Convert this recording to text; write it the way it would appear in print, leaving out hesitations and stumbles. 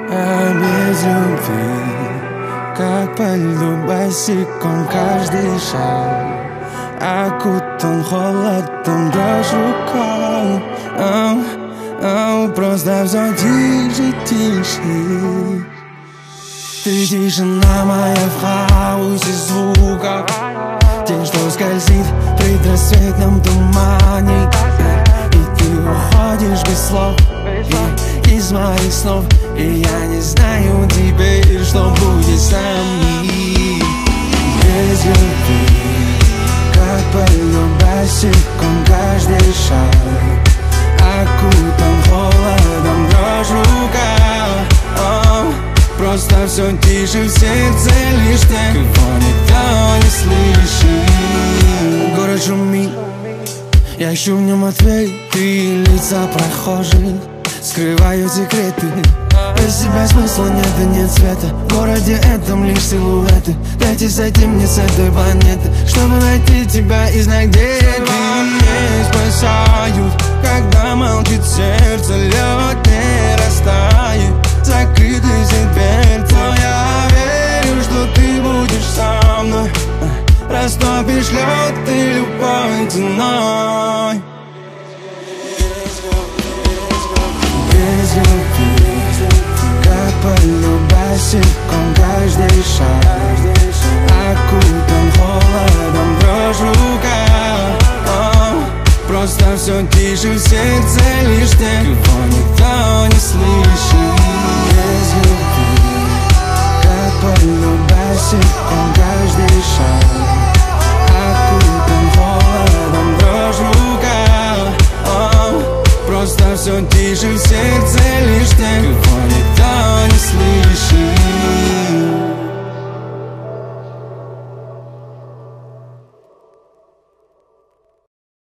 А без любви, как по льду босиком каждый шаг окутан холодом, дрожь рука. Просто все тише, тише. Ты тишина моя в хаосе звуков, тень, что скользит в предрассветном тумане. И ты уходишь без слов из моих снов, и я не знаю теперь, что будет с нами. Без любви, как по льду босиком каждый шаг окутан холодом, дрожь рука. Просто все тише, в сердце лишь те, кого никто не слышит. Город шумит, я ищу в нем ответы, лица прохожих скрывают секреты. Без тебя смысла нет и нет света, в городе этом лишь силуэты. Дайте сойти мне с этой планеты, чтобы найти тебя и знать, где ты. Не спасают, когда молчит сердце, лед не растает, закрытый дверь. Но я верю, что ты будешь со мной, растопишь лед ты любой ценой. Без любви, как по льду босиком каждый шаг окутан холодом, дрожь рука. Просто все тише, в сердце лишь те, кого никто не слышит. Без любви, как по льду босиком каждый шаг окутан холодом, дрожь рука. Просто все тише, в сердце лишь те,